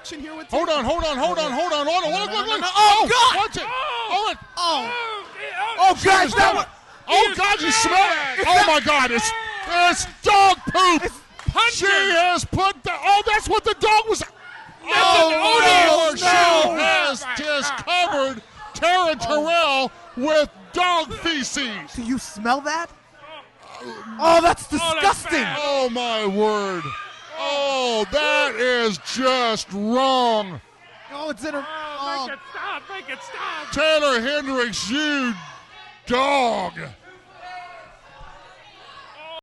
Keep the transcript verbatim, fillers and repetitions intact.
action here with Hold on, hold on, hold on, hold on, hold on. Look, look, look. Oh, God! Watch it. Oh, it. Oh, Oh, gosh, that one. Oh, God, you smell it. Oh, my God, it's, it's dog poop. She has put the, oh, that's what the dog was. Oh, no, no. she has just covered Tara Terrell with dog feces. Do you smell that? Oh, that's disgusting. Oh, my word. Oh, that is just wrong. Oh, it's in her. Oh, make it stop, make it stop. Taylor Hendricks, you dog.